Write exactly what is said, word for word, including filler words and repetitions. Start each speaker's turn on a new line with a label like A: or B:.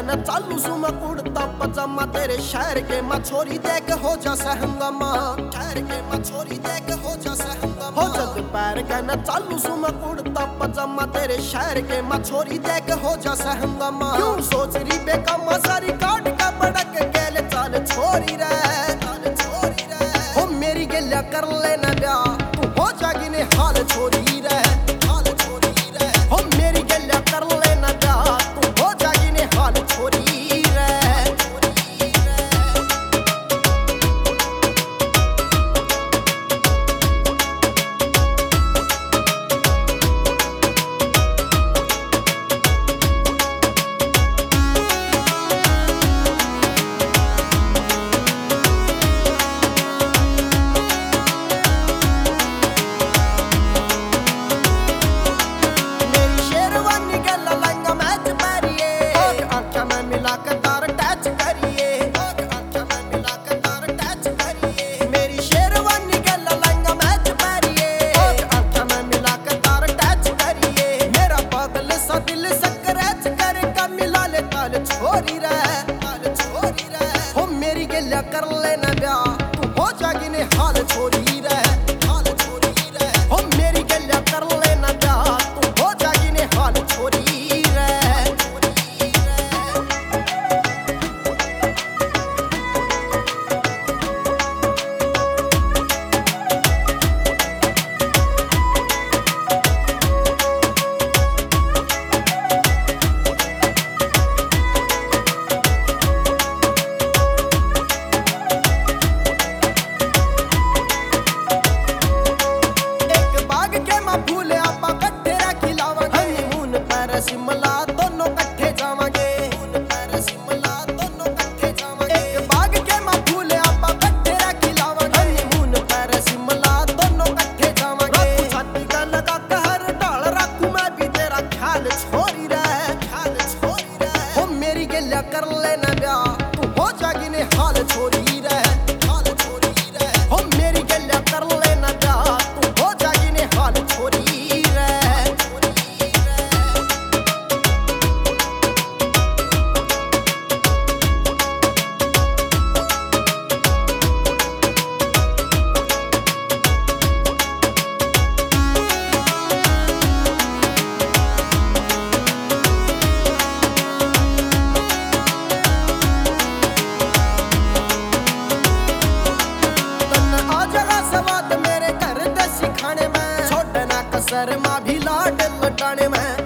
A: कहना चालू सु मैं कुड़ता पजामा तेरे शहर के मैं छोरी देख हो जा सहंगमा शहर के मैं छोरी देख हो जा सहंगमा हो जद पैर कहना चालू सु मैं कुड़ता पजामा तेरे शहर के मैं छोरी देख हो जा सहंगमा क्यों सोच रही बेकमा सारी काट का बड़क गेल चाल छोरी रे चाल छोरी रे हो मेरी गल्ला कर लेना ब्याह तू हो जागी ने हाल छोरी रे हाल छोरी रे हो मेरी गल्ला कर लेना ब्याह तू हो जागी ने हाल छोरी छोरी रे छोरी रे हो मेरी गल्ला कर लेना ब्याह तू हो जागी ने हाल छोरी रे हाल छोरी रे हो मेरी गल्ला कर लेना ब्याह तू हो जागी ने हाल छोरी रे शिमला दोनों कट्ठे जावांगे शिमला दोनों कट्ठे जावांगे एक बाग के मां फूले आपा कट्ठे खिलावांगे हनीमून पर शिमला दोनों कट्ठे जावांगे छाती का लगा कहर डाल रखूं मैं भी तेरा ख्याल छोरी रे ख्याल छोरी रे हो मेरी गल्ला कर लेना ब्याह तू हो जागी ने हाल छोरी रे हाल छोरी रे हो मेरी गल्ला कर लेना ब्याह तू हो जागी ने हाल छोरी सर मां भी लाड लटाने में